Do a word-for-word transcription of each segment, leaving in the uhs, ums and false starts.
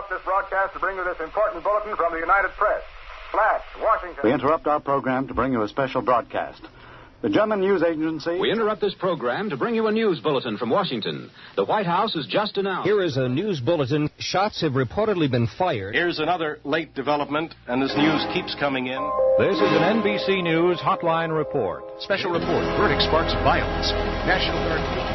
interrupt this broadcast to bring you this important bulletin from the United Press. Flash, Washington. We interrupt our program to bring you a special broadcast. The German news agency... We interrupt this program to bring you a news bulletin from Washington. The White House has just announced... Here is a news bulletin. Shots have reportedly been fired. Here's another late development, and this news keeps coming in. This is an N B C News Hotline Report. Special report. Verdict sparks violence. National Guard...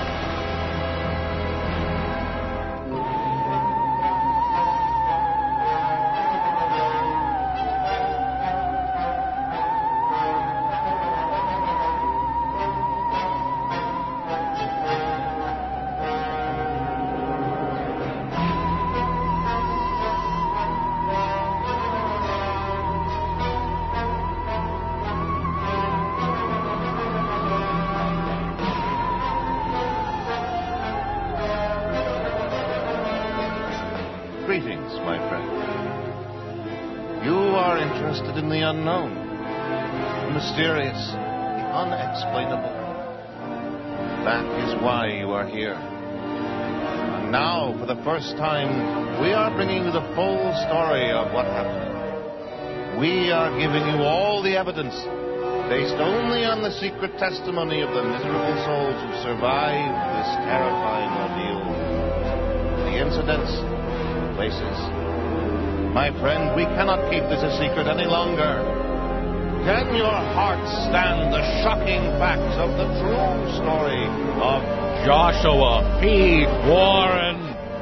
Greetings, my friend. You are interested in the unknown, the mysterious, the unexplainable. That is why you are here. And now, for the first time, we are bringing you the full story of what happened. We are giving you all the evidence, based only on the secret testimony of the miserable souls who survived this terrifying ordeal. The incidents, places. My friend, we cannot keep this a secret any longer. Can your heart stand the shocking facts of the true story of Joshua P. Warren?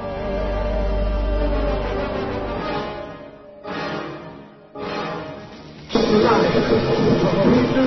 It's alive! It's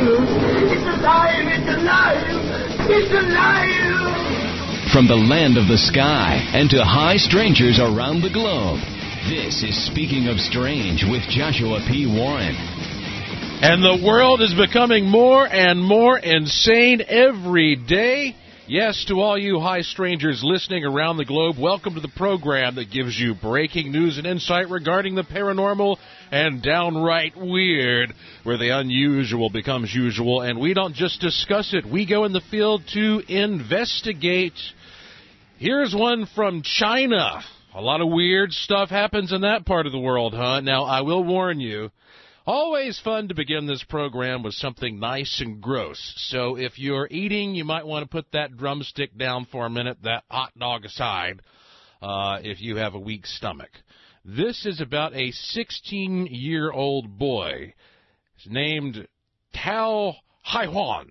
alive! It's alive! It's alive! From the land of the sky and to high strangers around the globe, this is Speaking of Strange with Joshua P. Warren. And the world is becoming more and more insane every day. Yes, to all you high strangers listening around the globe, welcome to the program that gives you breaking news and insight regarding the paranormal and downright weird, where the unusual becomes usual, and we don't just discuss it, we go in the field to investigate. Here's one from China. A lot of weird stuff happens in that part of the world, huh? Now, I will warn you, always fun to begin this program with something nice and gross. So if you're eating, you might want to put that drumstick down for a minute, that hot dog aside, uh, if you have a weak stomach. This is about a sixteen-year-old boy named Tao Haihuan.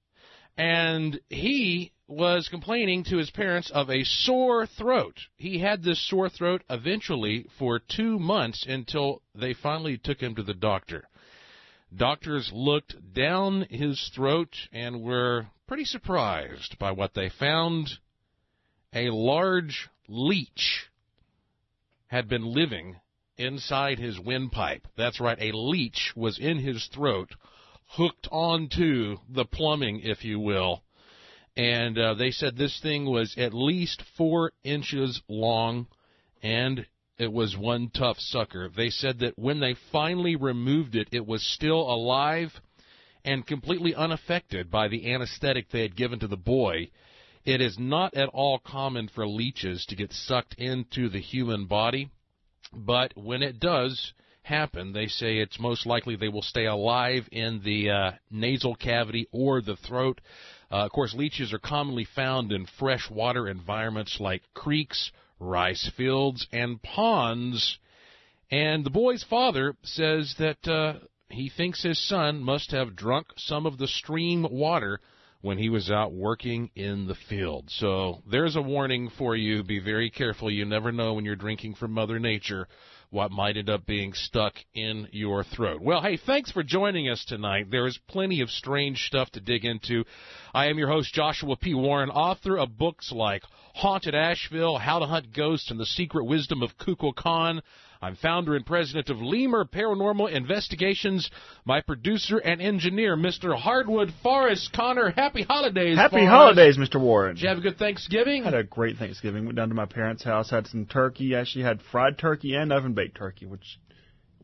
And he was complaining to his parents of a sore throat. He had this sore throat eventually for two months until they finally took him to the doctor. Doctors looked down his throat and were pretty surprised by what they found. A large leech had been living inside his windpipe. That's right, a leech was in his throat, hooked onto the plumbing, if you will. And uh, they said this thing was at least four inches long, and it was one tough sucker. They said that when they finally removed it, it was still alive and completely unaffected by the anesthetic they had given to the boy. It is not at all common for leeches to get sucked into the human body, but when it does happen, they say it's most likely they will stay alive in the uh, nasal cavity or the throat. Uh, of course, leeches are commonly found in freshwater environments like creeks, rice fields, and ponds. And the boy's father says that uh, he thinks his son must have drunk some of the stream water when he was out working in the field. So there's a warning for you. Be very careful. You never know when you're drinking from Mother Nature what might end up being stuck in your throat. Well, hey, thanks for joining us tonight. There is plenty of strange stuff to dig into. I am your host, Joshua P. Warren, author of books like Haunted Asheville, How to Hunt Ghosts, and The Secret Wisdom of Kukulkan. I'm founder and president of Lemur Paranormal Investigations. My producer and engineer, Mister Hardwood Forrest Connor. Happy holidays, Happy Forrest. holidays, Mister Warren. Did you have a good Thanksgiving? Had a great Thanksgiving. Went down to my parents' house, had some turkey. Actually had fried turkey and oven-baked turkey, which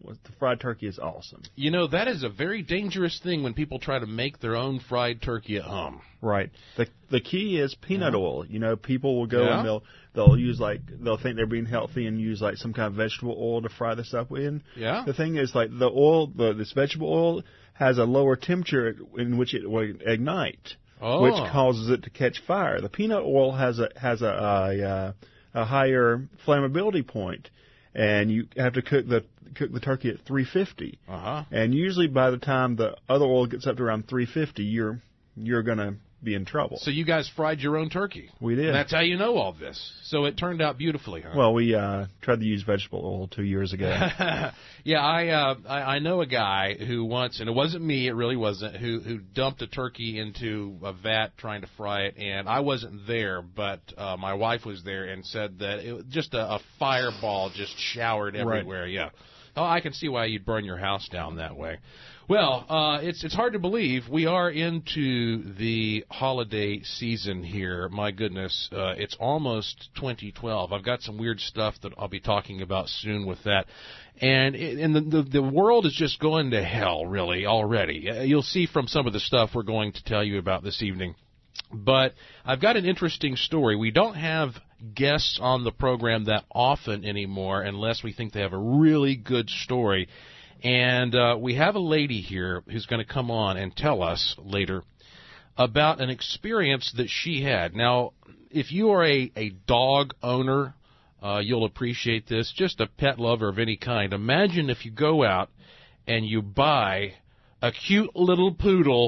The fried turkey is awesome. You know, that is a very dangerous thing when people try to make their own fried turkey at home. Right. The the key is peanut yeah. oil. You know, people will go yeah. and they'll they'll use like they'll think they're being healthy and use like some kind of vegetable oil to fry this up in. Yeah. The thing is, like the oil, the this vegetable oil has a lower temperature in which it will ignite, oh. which causes it to catch fire. The peanut oil has a has a a, a higher flammability point, and you have to cook the cook the turkey at three fifty. Uh-huh. And usually by the time the other oil gets up to around three fifty, you're you're gonna be in trouble. So you guys fried your own turkey. We did. And that's how you know all this. So it turned out beautifully, huh? Well, we uh, tried to use vegetable oil two years ago. yeah, I, uh, I I know a guy who once, and it wasn't me, it really wasn't, who who dumped a turkey into a vat trying to fry it, and I wasn't there, but uh, my wife was there and said that it was just a, a fireball just showered everywhere. Right. Yeah. Oh, I can see why you'd burn your house down that way. Well, uh, it's it's hard to believe we are into the holiday season here. My goodness, uh, it's almost twenty twelve. I've got some weird stuff that I'll be talking about soon with that. And it, and the, the the world is just going to hell, really, already. Uh, you'll see from some of the stuff we're going to tell you about this evening. But I've got an interesting story. We don't have guests on the program that often anymore unless we think they have a really good story. And uh, we have a lady here who's going to come on and tell us later about an experience that she had. Now, if you are a, a dog owner, uh, you'll appreciate this, just a pet lover of any kind. Imagine if you go out and you buy a cute little poodle,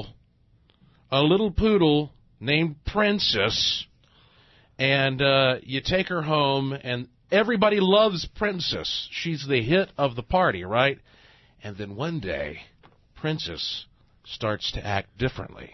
a little poodle named Princess, and uh, you take her home, and everybody loves Princess. She's the hit of the party, right? And then one day, Princess starts to act differently.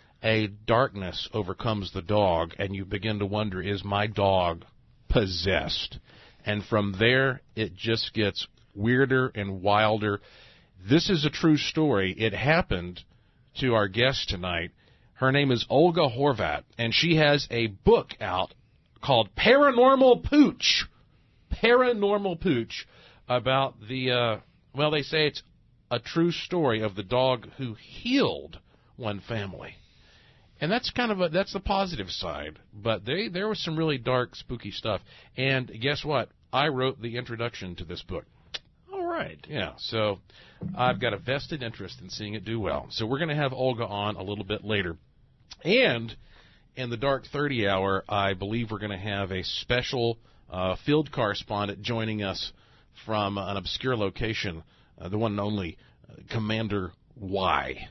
A darkness overcomes the dog, and you begin to wonder, is my dog possessed? And from there, it just gets weirder and wilder. This is a true story. It happened to our guest tonight. Her name is Olga Horvat, and she has a book out called Paranormal Pooch. Paranormal Pooch, about the... Uh, Well, they say it's a true story of the dog who healed one family. And that's kind of a, that's the positive side. But they, there was some really dark, spooky stuff. And guess what? I wrote the introduction to this book. All right. Yeah, so I've got a vested interest in seeing it do well. So we're going to have Olga on a little bit later. And in the Dark thirty hour, I believe we're going to have a special uh, field correspondent joining us from an obscure location. Uh, the one and only uh, Commander Y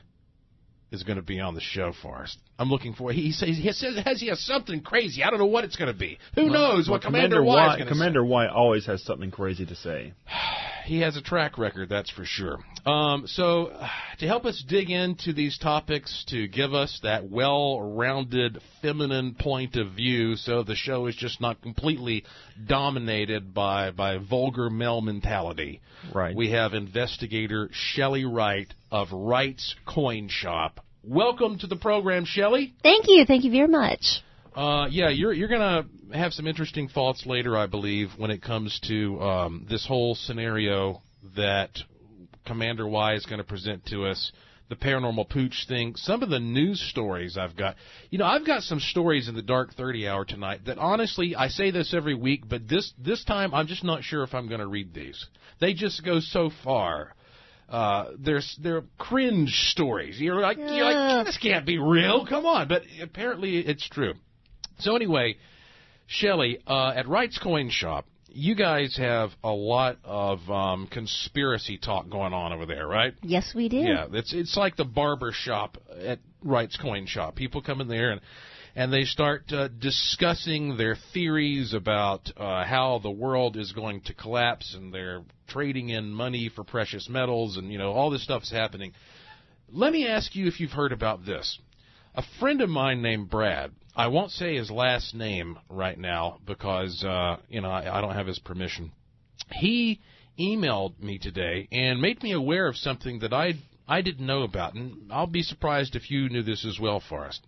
is going to be on the show for us. I'm looking for. He says he says has he has something crazy. I don't know what it's going to be. Who well, knows well, what Commander, Commander Y is going to say? Commander Y always has something crazy to say. He has a track record, that's for sure. Um, so, uh, to help us dig into these topics, to give us that well-rounded feminine point of view, so the show is just not completely dominated by by vulgar male mentality. Right. We have investigator Shelley Wright of Wright's Coin Shop. Welcome to the program, Shelley. Thank you. Thank you very much. Uh, yeah, you're you're gonna have some interesting thoughts later, I believe, when it comes to um, this whole scenario that Commander Y is going to present to us, the paranormal pooch thing, some of the news stories I've got. You know, I've got some stories in the Dark thirty hour tonight that, honestly, I say this every week, but this this time I'm just not sure if I'm going to read these. They just go so far. Uh, there's they're cringe stories. You're like you're like this can't be real. Come on, but apparently it's true. So anyway, Shelley, uh, at Wright's Coin Shop, you guys have a lot of um, conspiracy talk going on over there, right? Yes, we do. Yeah, it's it's like the barber shop at Wright's Coin Shop. People come in there and and they start uh, discussing their theories about uh, how the world is going to collapse, and they're trading in money for precious metals, and you know all this stuff's happening. Let me ask you if you've heard about this. A friend of mine named Brad, I won't say his last name right now because, uh, you know, I, I don't have his permission. He emailed me today and made me aware of something that I I didn't know about, and I'll be surprised if you knew this as well, Forrest.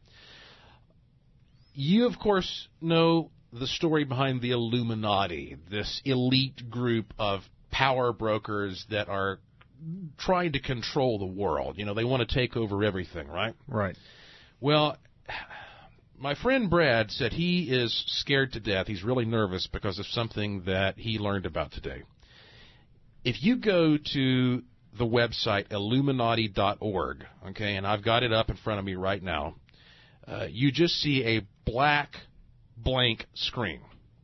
You, of course, know the story behind the Illuminati, this elite group of power brokers that are trying to control the world. You know, they want to take over everything, right? Right. Well, my friend Brad said he is scared to death. He's really nervous because of something that he learned about today. If you go to the website Illuminati dot org, okay, and I've got it up in front of me right now, uh, you just see a black blank screen.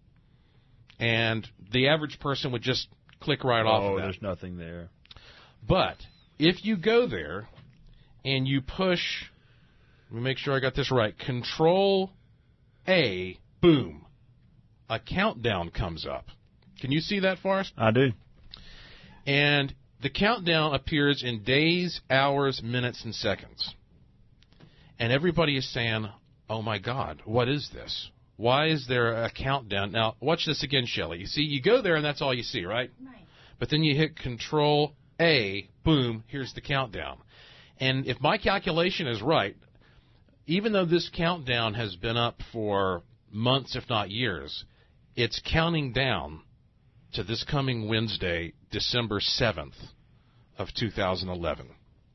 And the average person would just click right oh, off of that. Oh, there's nothing there. But if you go there and you push, let me make sure I got this right, Control A, boom, a countdown comes up. Can you see that, Forrest? I do. And the countdown appears in days, hours, minutes, and seconds. And everybody is saying, oh, my God, what is this? Why is there a countdown? Now, watch this again, Shelley. You see, you go there, and that's all you see, right? Right. But then you hit Control A, boom, here's the countdown. And if my calculation is right, even though this countdown has been up for months, if not years, it's counting down to this coming Wednesday, December seventh of two thousand eleven.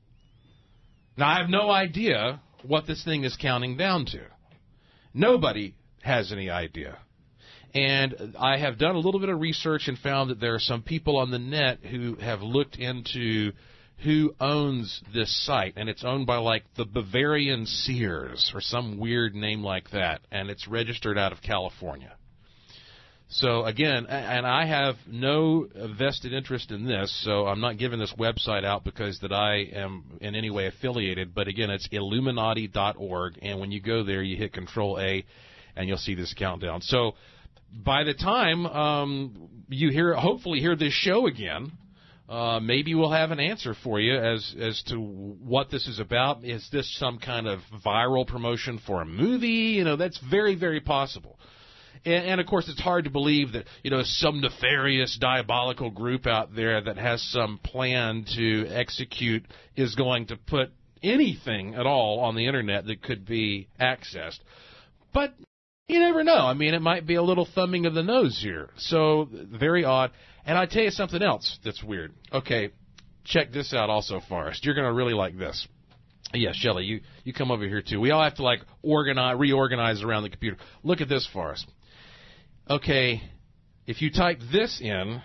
Now, I have no idea what this thing is counting down to. Nobody has any idea. And I have done a little bit of research and found that there are some people on the net who have looked into who owns this site, and it's owned by, like, the Bavarian Sears or some weird name like that, and it's registered out of California. So, again, and I have no vested interest in this, so I'm not giving this website out because that I am in any way affiliated, but, again, it's Illuminati dot org, and when you go there, you hit Control A, and you'll see this countdown. So by the time um, you hear, hopefully hear this show again, uh, maybe we'll have an answer for you as as to what this is about. Is this some kind of viral promotion for a movie? You know, that's very, very possible. And, and, of course, it's hard to believe that, you know, some nefarious, diabolical group out there that has some plan to execute is going to put anything at all on the Internet that could be accessed. But you never know. I mean, it might be a little thumbing of the nose here. So, very odd. And I'll tell you something else that's weird. Okay, check this out also, Forrest. You're going to really like this. Yeah, Shelley, you, you come over here, too. We all have to, like, organize, reorganize around the computer. Look at this, Forrest. Okay, if you type this in,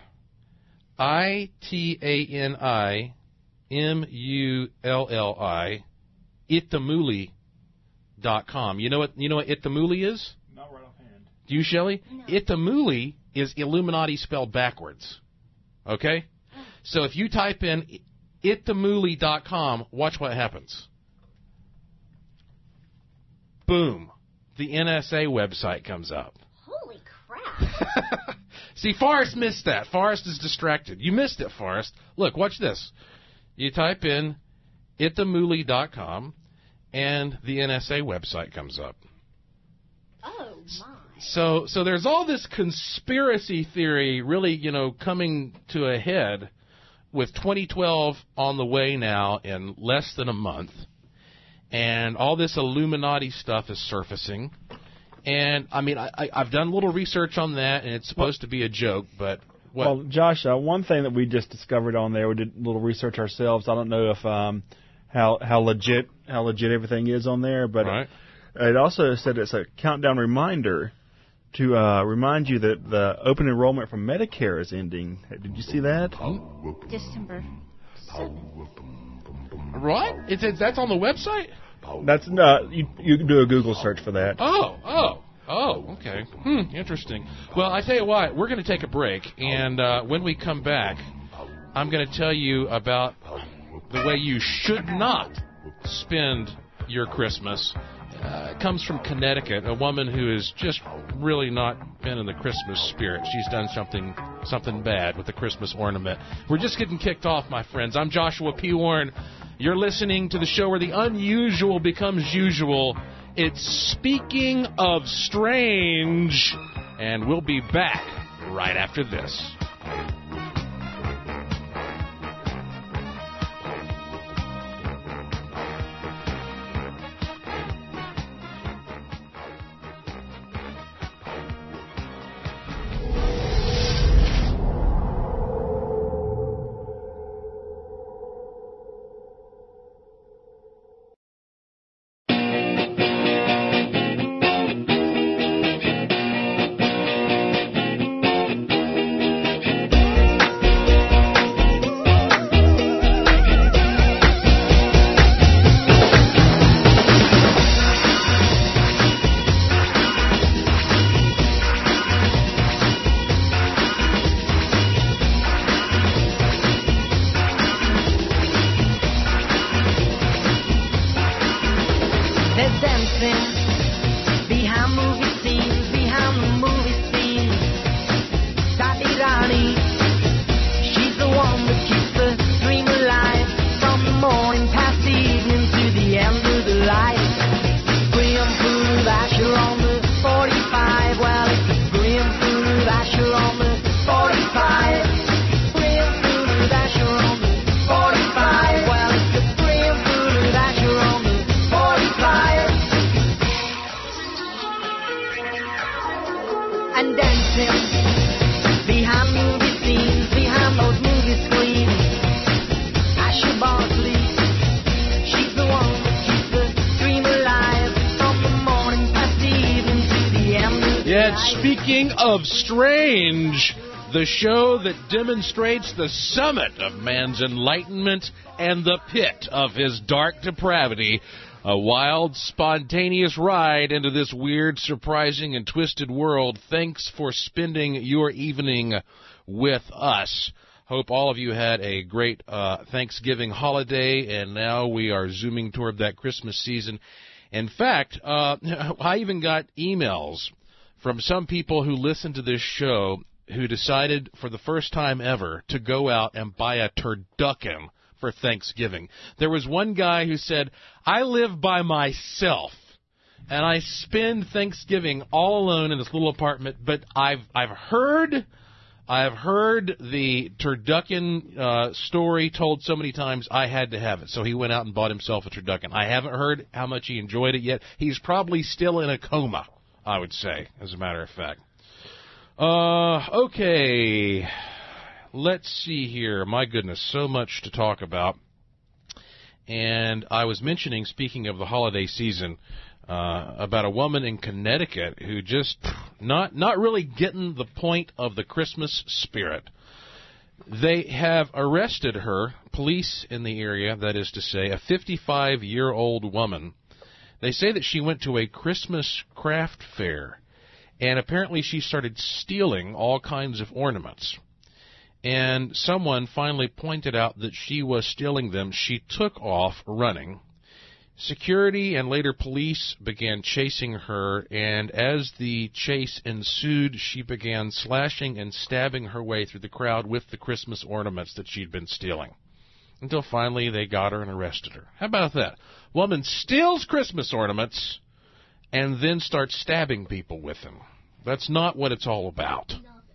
I T A N I M U L L I, Itamuli dot com. You know what, you know what Itamuli is? Not right offhand. Do you, Shelley? No. Itamuli is Illuminati spelled backwards. Okay? So if you type in Itamuli dot com, watch what happens. Boom. The N S A website comes up. Holy crap. See, Forrest missed that. Forrest is distracted. You missed it, Forrest. Look, watch this. You type in Itamuli dot com, and the N S A website comes up. Oh, my. So, so there's all this conspiracy theory really, you know, coming to a head with twenty twelve on the way now in less than a month. And all this Illuminati stuff is surfacing. And, I mean, I, I, I've done a little research on that, and it's supposed to be a joke, but... What? Well, Josh, uh, one thing that we just discovered on there, we did a little research ourselves. I don't know if um, how how legit how legit everything is on there, but right. it, it also said it's a countdown reminder to uh, remind you that the open enrollment for Medicare is ending. Did you see that? December seventh. What? It's, it's, that's on the website? That's not. You, you can do a Google search for that. Oh, oh. Oh, okay. Hmm, interesting. Well, I tell you what, we're going to take a break, and uh, when we come back, I'm going to tell you about the way you should not spend your Christmas. Uh, it comes from Connecticut, a woman who has just really not been in the Christmas spirit. She's done something something bad with the Christmas ornament. We're just getting kicked off, my friends. I'm Joshua P. Warren. You're listening to the show where the unusual becomes usual. It's Speaking of Strange, and we'll be back right after this. Speaking of strange, the show that demonstrates the summit of man's enlightenment and the pit of his dark depravity. A wild, spontaneous ride into this weird, surprising, and twisted world. Thanks for spending your evening with us. Hope all of you had a great uh, Thanksgiving holiday, and now we are zooming toward that Christmas season. In fact, uh, I even got emails from some people who listen to this show who decided for the first time ever to go out and buy a turducken for Thanksgiving. There was one guy who said, I live by myself, and I spend Thanksgiving all alone in this little apartment, but I've I've heard... I've heard the turducken uh, story told so many times I had to have it. So he went out and bought himself a turducken. I haven't heard how much he enjoyed it yet. He's probably still in a coma, I would say, as a matter of fact. Uh, okay. Let's see here. My goodness, so much to talk about. And I was mentioning, speaking of the holiday season, Uh, about a woman in Connecticut who just not not really getting the point of the Christmas spirit. They have arrested her, police in the area, that is to say, a fifty-five-year-old woman. They say that she went to a Christmas craft fair, and apparently she started stealing all kinds of ornaments. And someone finally pointed out that she was stealing them. She took off running. Security and later police began chasing her, and as the chase ensued, she began slashing and stabbing her way through the crowd with the Christmas ornaments that she'd been stealing, until finally they got her and arrested her. How about that? Woman steals Christmas ornaments and then starts stabbing people with them. That's not what it's all about.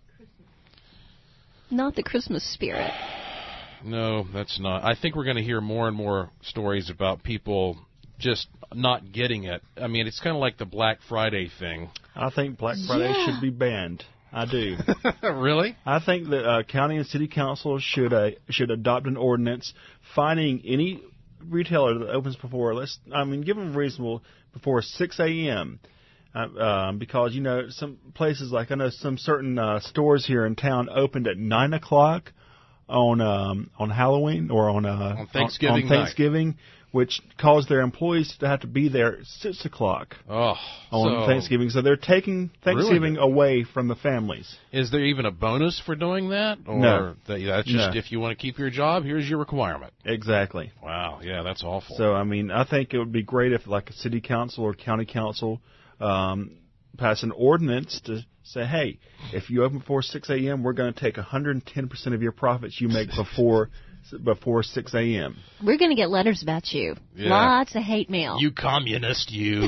Not the Christmas spirit. No, that's not. I think we're going to hear more and more stories about people just not getting it. I mean, it's kind of like the Black Friday thing. I think Black Friday Yeah. should be banned. I do. Really? I think that uh, county and city councils should uh, should adopt an ordinance fining any retailer that opens before, let's, I mean, give them reasonable, before six a.m. Uh, um, because, you know, some places, like I know some certain uh, stores here in town opened at nine o'clock on um, on Halloween or on, uh, on Thanksgiving on, on Thanksgiving night, which caused their employees to have to be there at six o'clock oh, on so Thanksgiving. So they're taking Thanksgiving away from the families. Is there even a bonus for doing that? Or No. that, that's just No. if you want to keep your job, here's your requirement. Exactly. Wow, yeah, that's awful. So, I mean, I think it would be great if, like, a city council or county council um, pass an ordinance to say, hey, if you open before six a.m., we're going to take one hundred ten percent of your profits you make before before six a.m. We're going to get letters about you. Yeah. Lots of hate mail. You communist, you.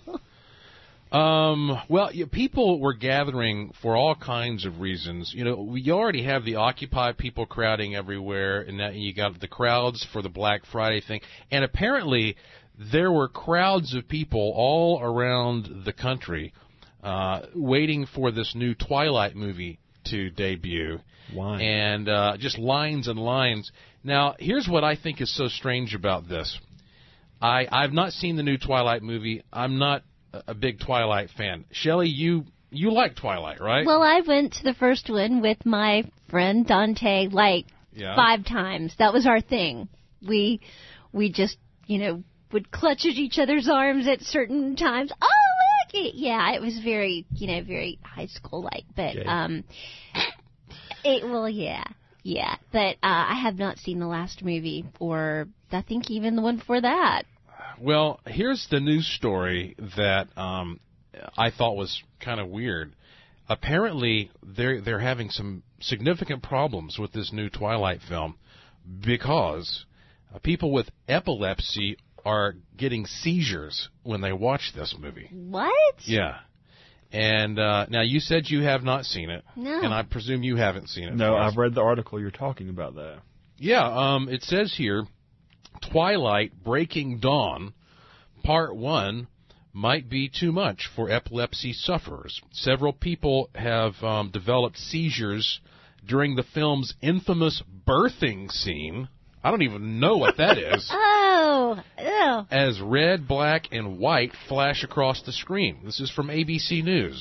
um, well, you, people were gathering for all kinds of reasons. You know, we already have the Occupy people crowding everywhere, and now you got the crowds for the Black Friday thing. And apparently there were crowds of people all around the country uh, waiting for this new Twilight movie to debut. Why? And uh, just lines and lines. Now, here's what I think is so strange about this. I, I've not seen the new Twilight movie. I'm not a, a big Twilight fan. Shelley, you you like Twilight, right? Well, I went to the first one with my friend Dante like Yeah. five times. That was our thing. We we just, you know, would clutch at each other's arms at certain times. Oh, look! It. Yeah, it was very, you know, very high school-like. But, Okay. um, it, well, yeah. Yeah, but uh, I have not seen the last movie, or I think even the one before that. Well, here's the news story that um, I thought was kind of weird. Apparently, they're they're having some significant problems with this new Twilight film because uh, people with epilepsy are getting seizures when they watch this movie. What? Yeah. And uh, now you said you have not seen it, No. and I presume you haven't seen it. No, Forrest. I've read the article you're talking about that. Yeah, um, it says here, Twilight Breaking Dawn, Part one, might be too much for epilepsy sufferers. Several people have um, developed seizures during the film's infamous birthing scene. I don't even know what that is. Oh, ew. As red, black, and white flash across the screen. This is from A B C News.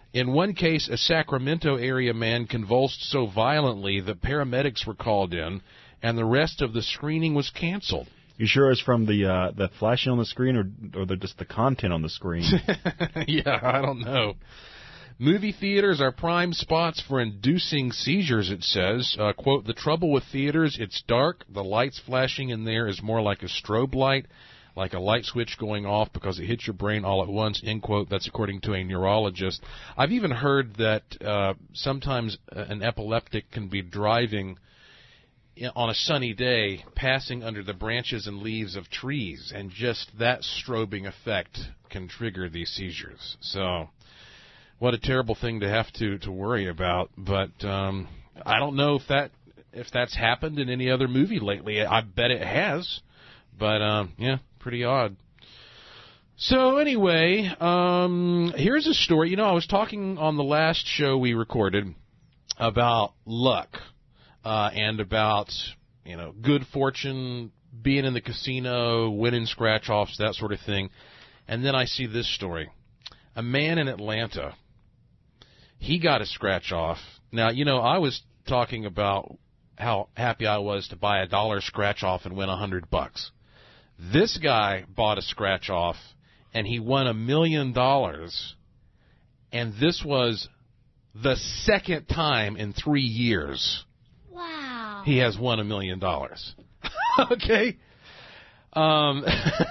In one case, a Sacramento area man convulsed so violently that paramedics were called in, and the rest of the screening was canceled. You sure it's from the uh, the flashing on the screen, or or the, just the content on the screen? Yeah, I don't know. Movie theaters are prime spots for inducing seizures, it says. Uh, quote, the trouble with theaters, it's dark. The lights flashing in there is more like a strobe light, like a light switch going off because it hits your brain all at once, end quote. That's according to a neurologist. I've even heard that uh, sometimes an epileptic can be driving on a sunny day, passing under the branches and leaves of trees, and just that strobing effect can trigger these seizures. So what a terrible thing to have to, to worry about. But um, I don't know if that if that's happened in any other movie lately. I bet it has. But, um, yeah, pretty odd. So anyway, um, here's a story. You know, I was talking on the last show we recorded about luck uh, and about, you know, good fortune, being in the casino, winning scratch-offs, that sort of thing. And then I see this story. A man in Atlanta, he got a scratch-off. Now, you know, I was talking about how happy I was to buy a dollar scratch-off and win a hundred bucks. This guy bought a scratch-off, and he won a million dollars, and this was the second time in three years wow. he has won a million dollars. Okay? Um,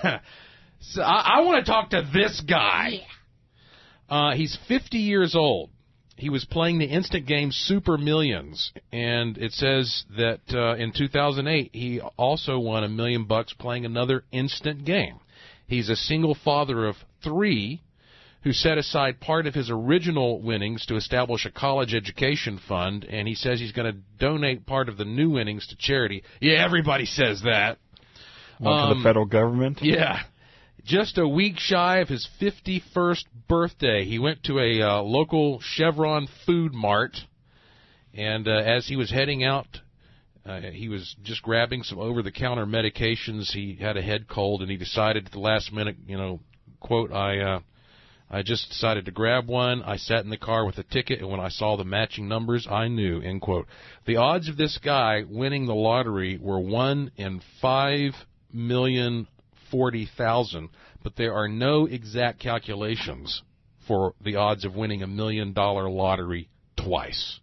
so I, I want to talk to this guy. Yeah. Uh, he's fifty years old. He was playing the instant game Super Millions, and it says that uh, in two thousand eight he also won a million bucks playing another instant game. He's a single father of three who set aside part of his original winnings to establish a college education fund, and he says he's going to donate part of the new winnings to charity. Yeah, everybody says that. Well, um, to the federal government? Yeah. Just a week shy of his fifty-first birthday, he went to a uh, local Chevron food mart, and uh, as he was heading out, uh, he was just grabbing some over-the-counter medications. He had a head cold, and he decided at the last minute, you know, quote, I uh, I just decided to grab one. I sat in the car with a ticket, and when I saw the matching numbers, I knew, end quote. The odds of this guy winning the lottery were one in five million forty thousand, but there are no exact calculations for the odds of winning a million dollar lottery twice.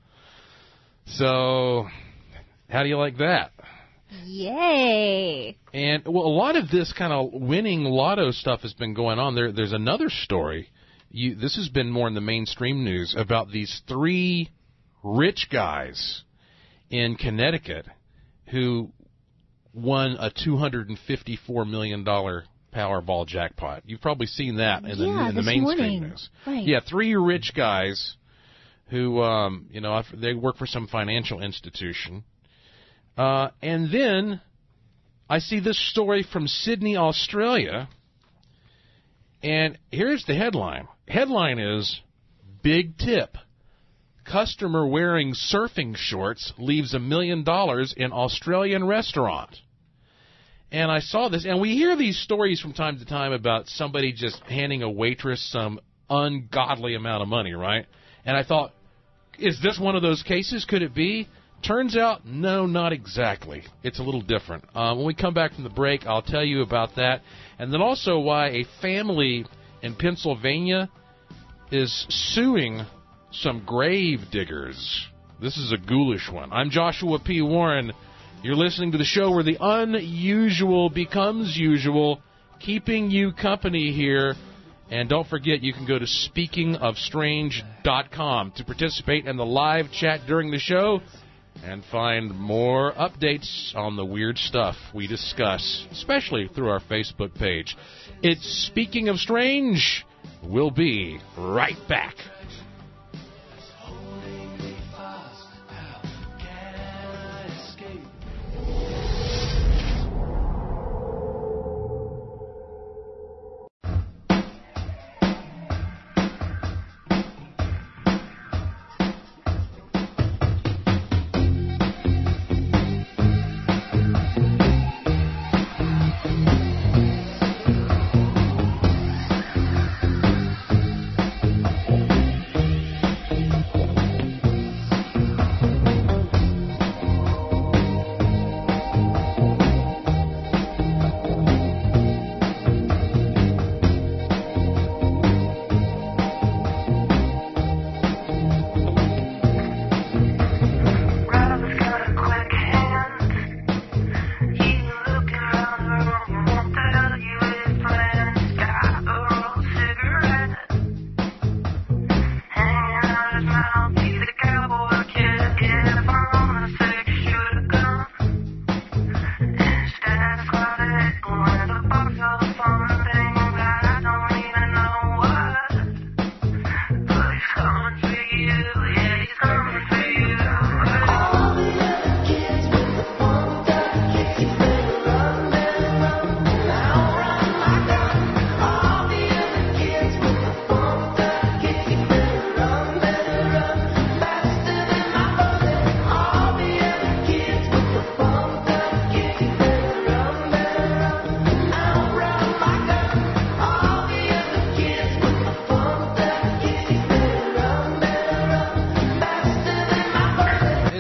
So, how do you like that? Yay! And well, a lot of this kind of winning lotto stuff has been going on. There, there's another story. You, this has been more in the mainstream news about these three rich guys in Connecticut who won a two hundred fifty-four million dollars Powerball jackpot. You've probably seen that in the, yeah, in the mainstream morning. news. Right. Yeah, three rich guys who, um, you know, they work for some financial institution. Uh, and then I see this story from Sydney, Australia, and here's the headline. Headline is, Big Tip. Customer wearing surfing shorts leaves a million dollars in Australian restaurant. And I saw this, and we hear these stories from time to time about somebody just handing a waitress some ungodly amount of money, right? And I thought, is this one of those cases? Could it be? Turns out, no, not exactly. It's a little different. Uh, when we come back from the break, I'll tell you about that. And then also why a family in Pennsylvania is suing some grave diggers. This is a ghoulish one. I'm Joshua P. Warren. You're listening to the show where the unusual becomes usual, keeping you company here. And don't forget, you can go to speaking of strange dot com to participate in the live chat during the show and find more updates on the weird stuff we discuss, especially through our Facebook page. It's Speaking of Strange. We'll be right back.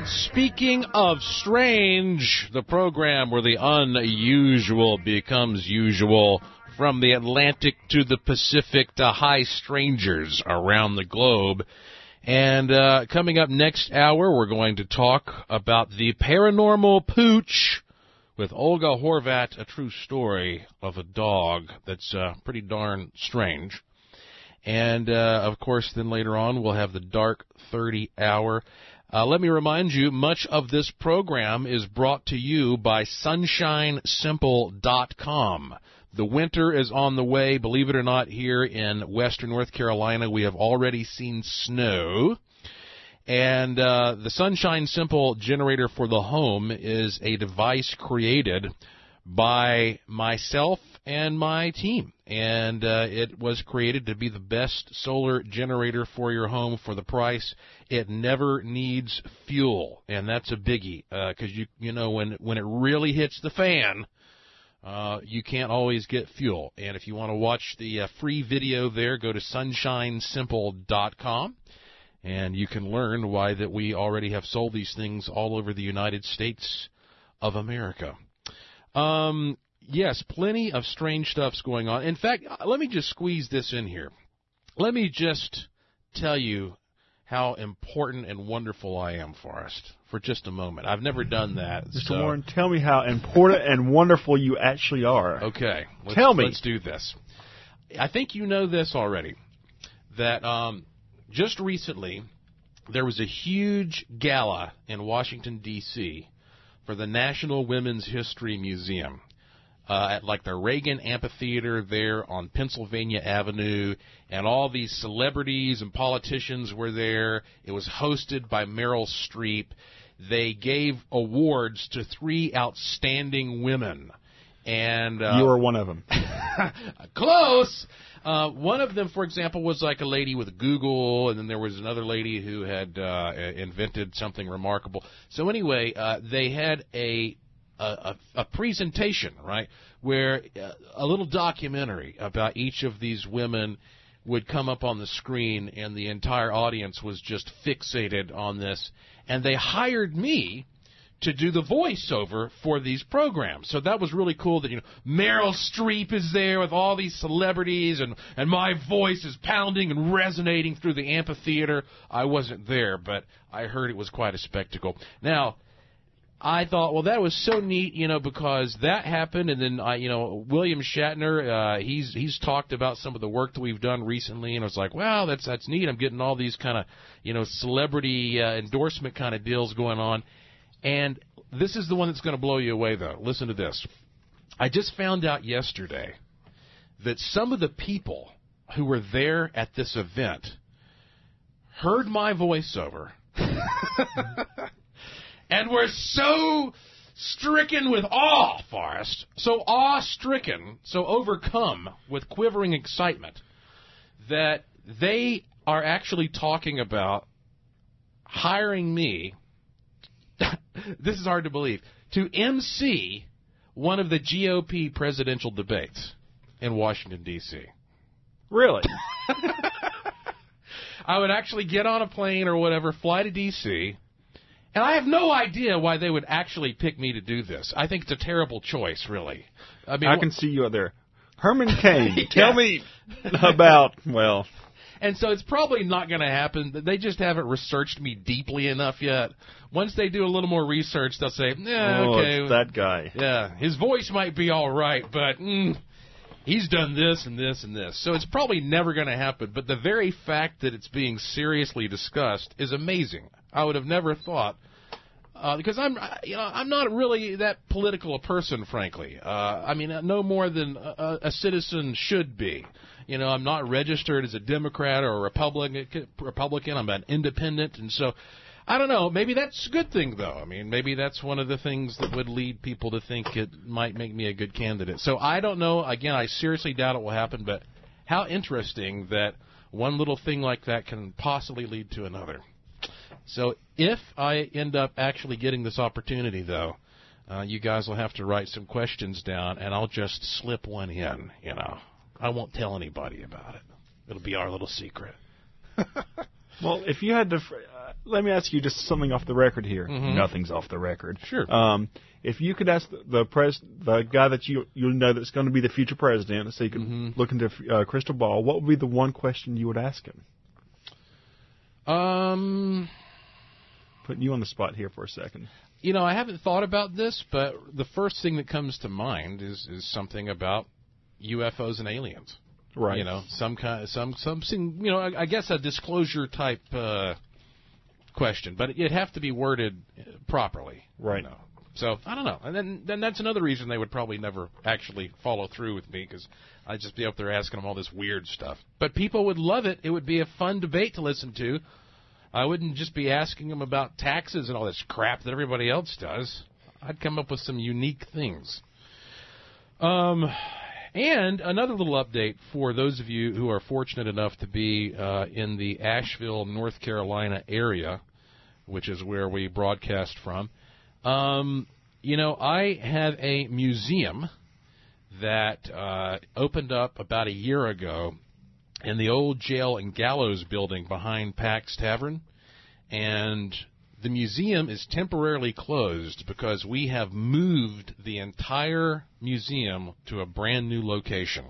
Speaking of strange, the program where the unusual becomes usual, from the Atlantic to the Pacific to high strangers around the globe. And uh, coming up next hour, we're going to talk about the paranormal pooch with Olga Horvat, a true story of a dog that's uh, pretty darn strange. And, uh, of course, then later on, we'll have the Dark thirty hour. Uh, let me remind you, much of this program is brought to you by sunshine simple dot com. The winter is on the way. Believe it or not, here in western North Carolina, we have already seen snow. And uh, the Sunshine Simple generator for the home is a device created by myself and my team. And uh, it was created to be the best solar generator for your home for the price. It never needs fuel, and that's a biggie because, uh, you you know, when, when it really hits the fan, Uh, you can't always get fuel. And if you want to watch the uh, free video there, go to sunshine simple dot com, and you can learn why that we already have sold these things all over the United States of America. Um, yes, plenty of strange stuff's going on. In fact, let me just squeeze this in here. Let me just tell you how important and wonderful I am, Forrest, for just a moment. I've never done that. Mister So. Warren, tell me how important and wonderful you actually are. Okay. Let's, tell me. Let's do this. I think you know this already, that um, just recently there was a huge gala in Washington, D C for the National Women's History Museum. Uh, at like the Reagan Amphitheater there on Pennsylvania Avenue, and all these celebrities and politicians were there. It was hosted by Meryl Streep. They gave awards to three outstanding women. And uh, you were one of them. Close! Uh, one of them, for example, was like a lady with Google, and then there was another lady who had uh, invented something remarkable. So anyway, uh, they had a A, a presentation, right, where a little documentary about each of these women would come up on the screen, and the entire audience was just fixated on this. And they hired me to do the voiceover for these programs. So that was really cool that, you know, Meryl Streep is there with all these celebrities, and, and my voice is pounding and resonating through the amphitheater. I wasn't there, but I heard it was quite a spectacle. Now, I thought, well, that was so neat, you know, because that happened, and then I, you know, William Shatner, uh, he's he's talked about some of the work that we've done recently, and I was like, wow, that's that's neat. I'm getting all these kind of, you know, celebrity uh, endorsement kind of deals going on, and this is the one that's going to blow you away, though. Listen to this. I just found out yesterday that some of the people who were there at this event heard my voiceover. And we're so stricken with awe, Forrest, so awe-stricken, so overcome with quivering excitement, that they are actually talking about hiring me, this is hard to believe, to emcee one of the G O P presidential debates in Washington, D C Really? I would actually get on a plane or whatever, fly to D C, and I have no idea why they would actually pick me to do this. I think it's a terrible choice, really. I mean, I can see you out there. Herman Cain, yeah. Tell me about, well... And so it's probably not going to happen. They just haven't researched me deeply enough yet. Once they do a little more research, they'll say, yeah, oh, okay. It's that guy. Yeah, his voice might be all right, but mm, he's done this and this and this. So it's probably never going to happen. But the very fact that it's being seriously discussed is amazing. I would have never thought, uh, because I'm, you know, I'm not really that political a person, frankly. Uh, I mean, no more than a, a citizen should be. You know, I'm not registered as a Democrat or a Republican. Republican. I'm an independent, and so I don't know. Maybe that's a good thing, though. I mean, maybe that's one of the things that would lead people to think it might make me a good candidate. So I don't know. Again, I seriously doubt it will happen. But how interesting that one little thing like that can possibly lead to another. So if I end up actually getting this opportunity, though, uh, you guys will have to write some questions down, and I'll just slip one in, you know. I won't tell anybody about it. It'll be our little secret. Well, if you had to, let me ask you just something off the record here. Mm-hmm. Nothing's off the record. Sure. Um, if you could ask the the, pres- the guy that you you know that's going to be the future president, so you can mm-hmm. look into a uh, crystal ball, what would be the one question you would ask him? Um, putting you on the spot here for a second. You know, I haven't thought about this, but the first thing that comes to mind is is something about U F Os and aliens. Right. You know, some kind, some something. You know, I, I guess a disclosure type uh, question, but it'd have to be worded properly. Right. You know? So I don't know, and then then that's another reason they would probably never actually follow through with me, because I'd just be up there asking them all this weird stuff. But people would love it. It would be a fun debate to listen to. I wouldn't just be asking them about taxes and all this crap that everybody else does. I'd come up with some unique things. Um, and another little update for those of you who are fortunate enough to be uh, in the Asheville, North Carolina area, which is where we broadcast from. Um, you know, I have a museum that uh, opened up about a year ago in the old jail and gallows building behind Pax Tavern, and the museum is temporarily closed because we have moved the entire museum to a brand new location.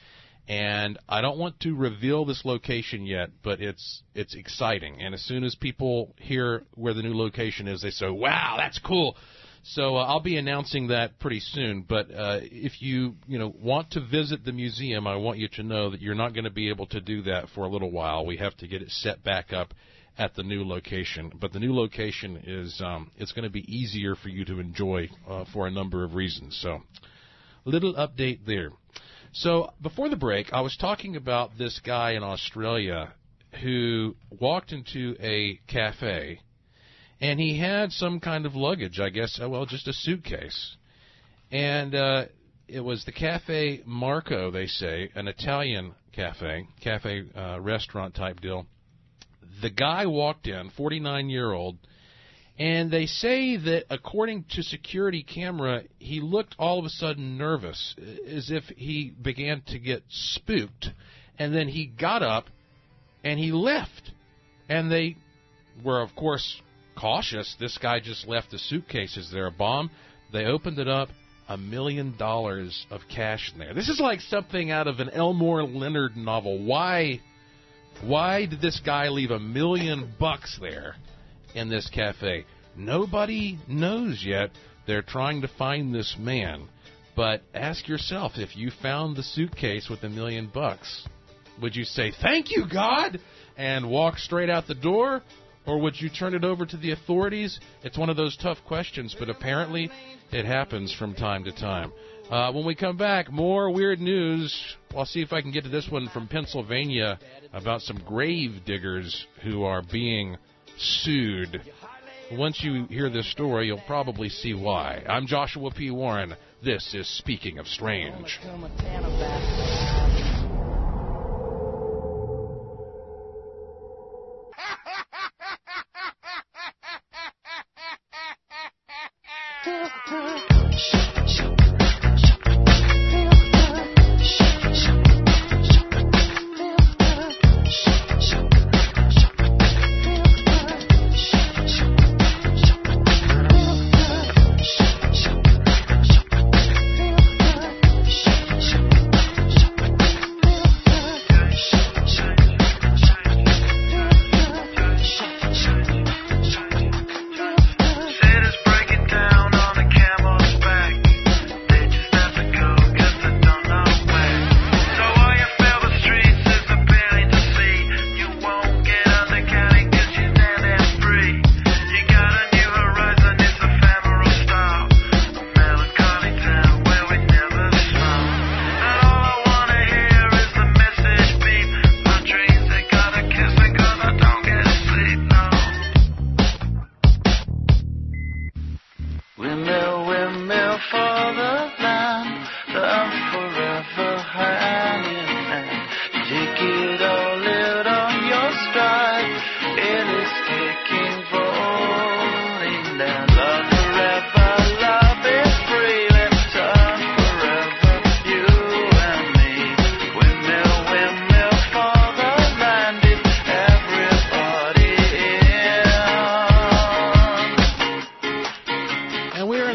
And I don't want to reveal this location yet, but it's it's exciting. And as soon as people hear where the new location is, they say, wow, that's cool. So uh, I'll be announcing that pretty soon. But uh, if you you know want to visit the museum, I want you to know that you're not going to be able to do that for a little while. We have to get it set back up at the new location. But the new location is um, it's going to be easier for you to enjoy uh, for a number of reasons. So little update there. So before the break, I was talking about this guy in Australia who walked into a cafe, and he had some kind of luggage, I guess, well, just a suitcase. And uh, it was the Cafe Marco, they say, an Italian cafe, cafe uh, restaurant type deal. The guy walked in, forty-nine-year-old, and they say that according to security camera, he looked all of a sudden nervous, as if he began to get spooked. And then he got up and he left. And they were, of course, cautious. This guy just left the suitcase. Is there a bomb? They opened it up. A million dollars of cash in there. This is like something out of an Elmore Leonard novel. Why, why did this guy leave a million bucks there in this cafe? Nobody knows yet. They're trying to find this man. But ask yourself, if you found the suitcase with a million bucks, would you say, thank you, God, and walk straight out the door? Or would you turn it over to the authorities? It's one of those tough questions, but apparently it happens from time to time. Uh, when we come back, more weird news. I'll see if I can get to this one from Pennsylvania about some grave diggers who are being sued. Once you hear this story, you'll probably see why. I'm Joshua P. Warren. This is Speaking of Strange.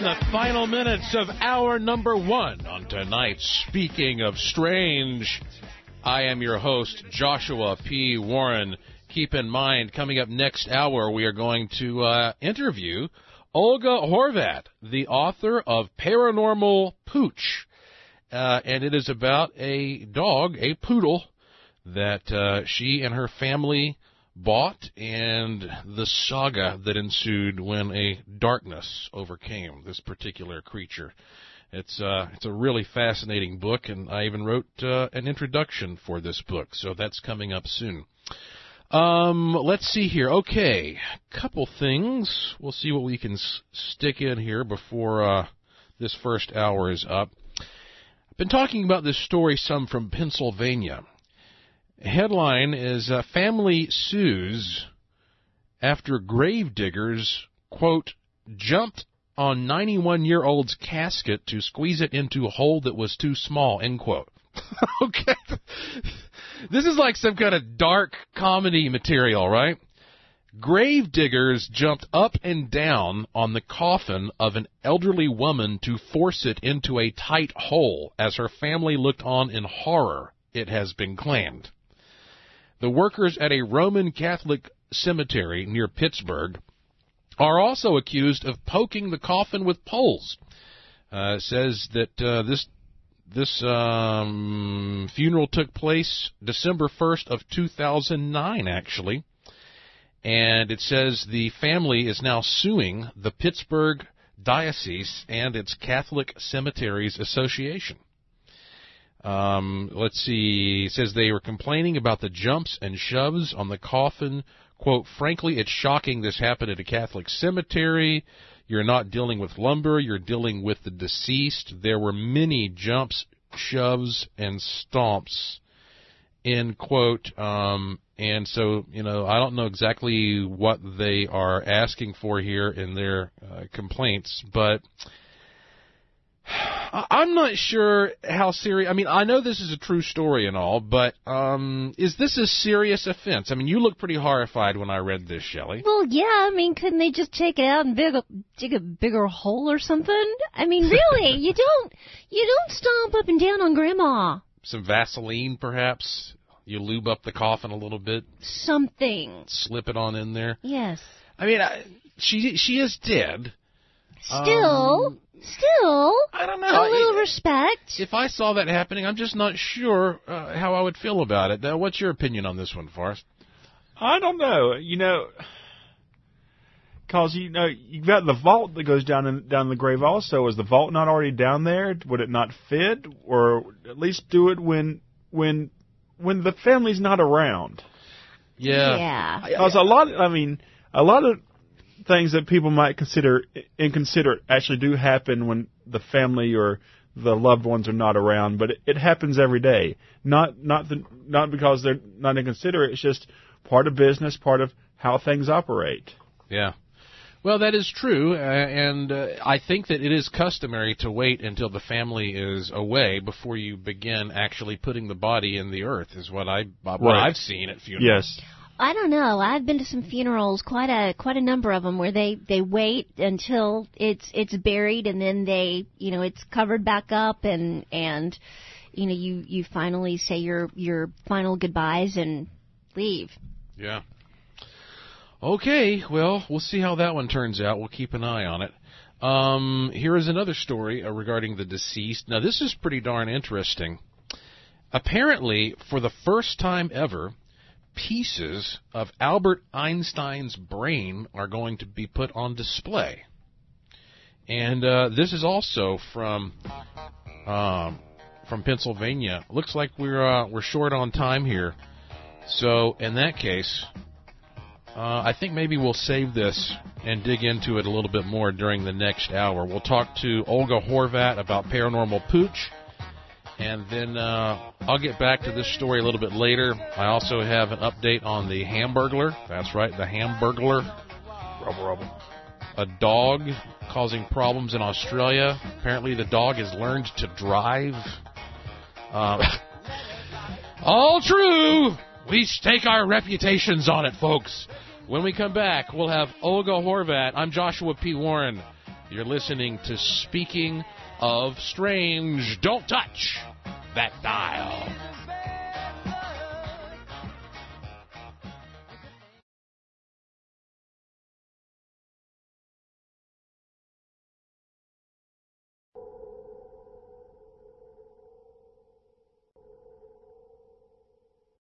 the final minutes of hour number one on tonight's Speaking of Strange. I am your host, Joshua P. Warren. Keep in mind, coming up next hour, we are going to uh, interview Olga Horvat, the author of Paranormal Pooch. Uh, and it is about a dog, a poodle, that uh, she and her family bought, and the saga that ensued when a darkness overcame this particular creature. It's uh, it's a really fascinating book, and I even wrote uh, an introduction for this book, so that's coming up soon. Um, let's see here. Okay, couple things. We'll see what we can s- stick in here before uh, this first hour is up. I've been talking about this story some from Pennsylvania. Headline is uh, Family Sues After Gravediggers, quote, jumped on ninety-one-year-old's casket to squeeze it into a hole that was too small, end quote. Okay. This is like some kind of dark comedy material, right? Gravediggers jumped up and down on the coffin of an elderly woman to force it into a tight hole as her family looked on in horror, it has been claimed. The workers at a Roman Catholic cemetery near Pittsburgh are also accused of poking the coffin with poles. Uh, it says that uh, this this um, funeral took place December first of two thousand nine, actually. And it says the family is now suing the Pittsburgh Diocese and its Catholic Cemeteries Association. Um, let's see, it says they were complaining about the jumps and shoves on the coffin. Quote, frankly, it's shocking this happened at a Catholic cemetery. You're not dealing with lumber, you're dealing with the deceased. There were many jumps, shoves, and stomps, end quote. Um, and so, you know, I don't know exactly what they are asking for here in their uh, complaints, but I'm not sure how serious. I mean, I know this is a true story and all, but um, is this a serious offense? I mean, you look pretty horrified when I read this, Shelley. Well, yeah. I mean, couldn't they just take it out and dig a, dig a bigger hole or something? I mean, really, you don't you don't stomp up and down on Grandma. Some Vaseline, perhaps. You lube up the coffin a little bit. Something. Slip it on in there. Yes. I mean, I, she she is dead. Still. Um, Still, I don't know. A little respect. If I saw that happening, I'm just not sure uh, how I would feel about it. Now, what's your opinion on this one, Forrest? I don't know. You know, because you know you've got the vault that goes down in, down the grave. Also, is the vault not already down there? Would it not fit, or at least do it when when when the family's not around? Yeah. Yeah. Because a lot. I mean, a lot of things that people might consider inconsiderate actually do happen when the family or the loved ones are not around, but it, it happens every day. Not not the, not because they're not inconsiderate. It's just part of business, part of how things operate. Yeah. Well, that is true, uh, and uh, I think that it is customary to wait until the family is away before you begin actually putting the body in the earth. Is what I what right. I've seen at funerals. Yes. I don't know. I've been to some funerals, quite a quite a number of them, where they, they wait until it's it's buried, and then they, you know, it's covered back up, and and you know you, you finally say your your final goodbyes and leave. Yeah. Okay. Well, we'll see how that one turns out. We'll keep an eye on it. Um, here is another story uh, regarding the deceased. Now, this is pretty darn interesting. Apparently, for the first time ever, pieces of Albert Einstein's brain are going to be put on display. And uh, this is also from um, from Pennsylvania. Looks like we're uh, we're short on time here. So in that case, uh, I think maybe we'll save this and dig into it a little bit more during the next hour. We'll talk to Olga Horvat about Paranormal Pooch. And then uh, I'll get back to this story a little bit later. I also have an update on the Hamburglar. That's right, the Hamburglar. Rubble, rubble. A dog causing problems in Australia. Apparently the dog has learned to drive. Um, all true. We stake our reputations on it, folks. When we come back, we'll have Olga Horvat. I'm Joshua P. Warren. You're listening to Speaking of Strange. Don't touch that dial.